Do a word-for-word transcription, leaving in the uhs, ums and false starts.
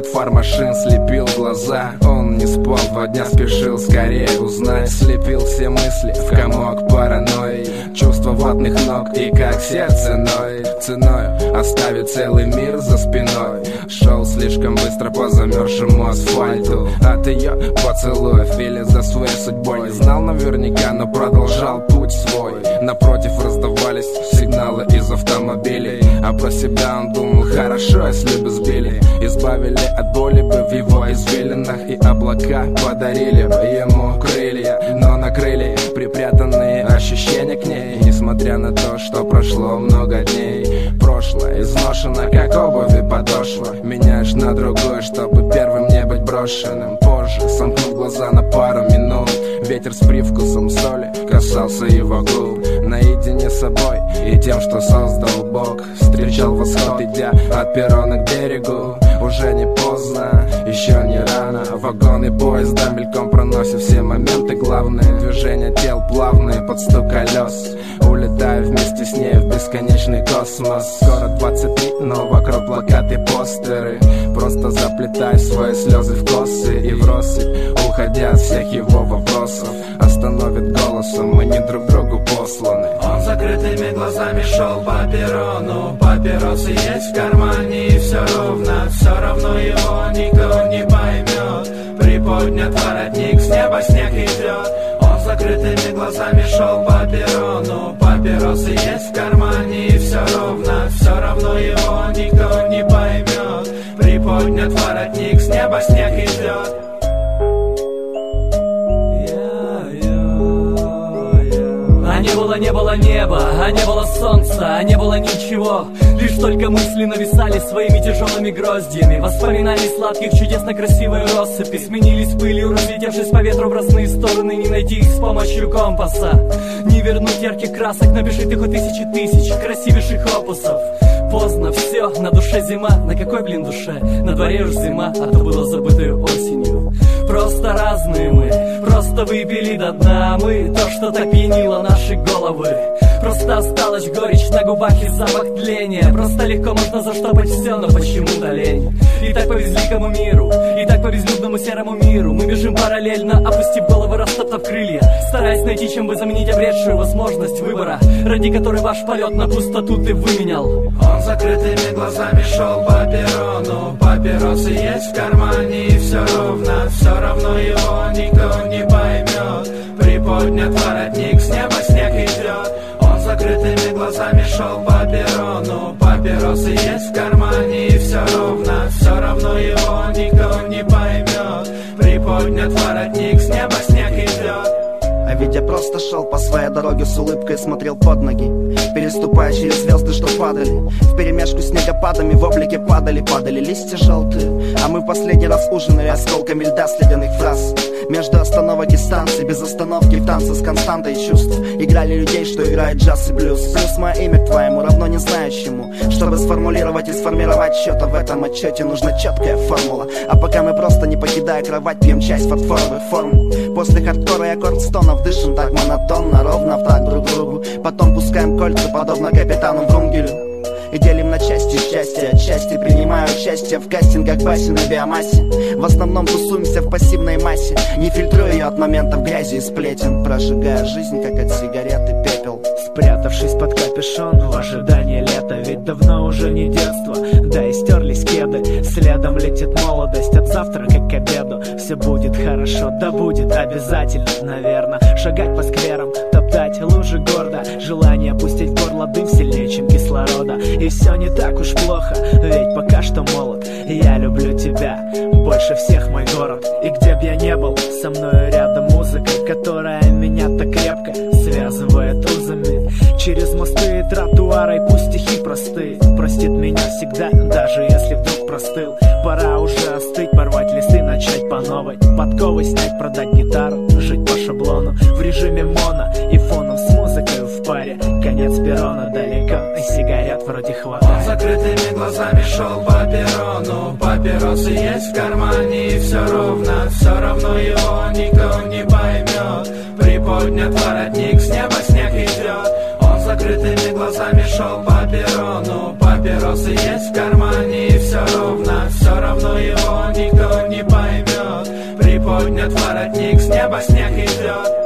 от фар машин слепил глаза. Он не спал два дня, спешил скорее узнать. Слепил все мысли в комок паранойи, чувства ватных ног и как сердце ноет. Ценою оставить целый мир за спиной. Шел слишком быстро по замерзшему асфальту от ее поцелуев или за своей судьбой. Не знал наверняка, но продолжал путь свой. Напротив раздавались сигналы из автомобилей, а про себя он думал: хорошо, если бы сбили. Избавили от боли бы в его извилинах, и облака подарили бы ему крылья. Но накрыли припрятанные ощущения к ней, несмотря на то, что прошло много дней. Прошлое изношено, как обувь и подошва. Меняешь на другое, чтобы первым не быть брошенным. Позже, сомкнув глаза на пару минут, ветер с привкусом соли касался его губ. Наедине с собой и тем, что создал Бог, встречал восход, идя от перрона к берегу. Уже не поздно, еще не рано. Вагоны поезда мельком проносят все моменты главные. Движения тел плавные под стук колес. Улетаю вместе с ней в бесконечный космос. Скоро двадцать три, но вокруг плакаты, постеры. Просто заплетаю свои слезы в косы и в россыпь, уходя от всех его вопросов. Остановит голосом, мы не друг другу посланы. Он закрытыми глазами шел по перрону. Папиросы есть в кармане, и все ровно. Все равно его никто не поймет. Приподнят воротник, с неба снег идет. Он закрытыми глазами шел по перрону. Папиросы есть в кармане, и все ровно. Все равно его никто не поймет. Приподнят воротник, с неба снег идет. А не было, не было неба, а не было солнца, а не было ничего. Лишь только мысли нависали своими тяжелыми гроздьями. Воспоминаний сладких, чудесно красивые россыпи сменились пылью, разлетевшись по ветру в разные стороны. Не найти их с помощью компаса, не вернуть ярких красок, напиши ты хоть тысячи тысяч красивейших опусов. Поздно, все, на душе зима. На какой, блин, душе? На дворе уж зима, а то было забытую осенью. Просто разные мы, просто выпили до дна мы то, что так пьянило наши головы. Просто осталась горечь на губах и запах тления. Просто легко можно заштопать все, но почему-то лень. И так по безликому миру, и так по безлюдному серому миру мы бежим параллельно, опустив головы, растоптав крылья, стараясь найти, чем бы заменить обретшую возможность выбора, ради которой ваш полет на пустоту ты выменял. Он закрытыми глазами шел по перрону. Папиросы есть в кармане, и все ровно. Все равно его никто не поймет. Приподнят воротник, с неба снег идет. Он закрытыми глазами шел по перрону. Папиросы есть в кармане, и все ровно. Все равно его никто не поймет. Приподнят воротник, с неба снег идет. А ведь я просто шел по своей дороге с улыбкой, смотрел под ноги, переступая через звезды, что падали. Вперемешку с снегопадами в облаке падали, падали листья желтые. А мы в последний раз ужинали осколками льда с ледяных фраз. Между остановок и станций, без остановки в танце с константой чувств. Играли людей, что играет джаз и блюз. Плюс мое имя к твоему равно не знаю чему. Чтобы сформулировать и сформировать что-то в этом отчете, нужна четкая формула. А пока мы просто, не покидая кровать, пьем чай с фарфоровых форм. После хардкора и аккордстонов дышим так монотонно, ровно в так друг другу. Потом пускаем кольца, подобно капитану Врунгелю. И делим на части счастья, отчасти принимаю участие в кастингах басен и биомассе. В основном тусуемся в пассивной массе, не фильтруя ее от моментов грязи и сплетен, прожигая жизнь, как от сигареты пепел. Спрятавшись под капюшон в ожидании лета, ведь давно уже не детство, да и стерлись кеды. Следом летит молодость, от завтрака к обеду. Все будет хорошо, да будет обязательно, наверное. Шагать по скверам, топтать лужи гордо. Желание пустить в горло дым сильнее, чем кислорода. И все не так уж плохо, ведь пока что молод. Я люблю тебя больше всех, мой город. И где б я не был, со мною рядом музыка, которая меня так крепко связывает узами. Через мосты и тротуары, пусть стихи простые, простит меня всегда, даже если вдруг простыл. Пора уже остыть, порвать листы, начать по новой. Подковы снять, продать гитару, жить по шаблону. В режиме моно и фоном с музыкой в паре. Конец перрона далеко, и сигарет вроде хватает. Он закрытыми глазами шел по перрону. Папиросы есть в кармане, и все ровно. Все равно его никто не поймет. Приподнят воротник, с неба снег идет. Он закрытыми глазами шел по перрону. Папиросы есть в кармане, и все ровно. Все равно его приподнят воротник, с неба снег идет.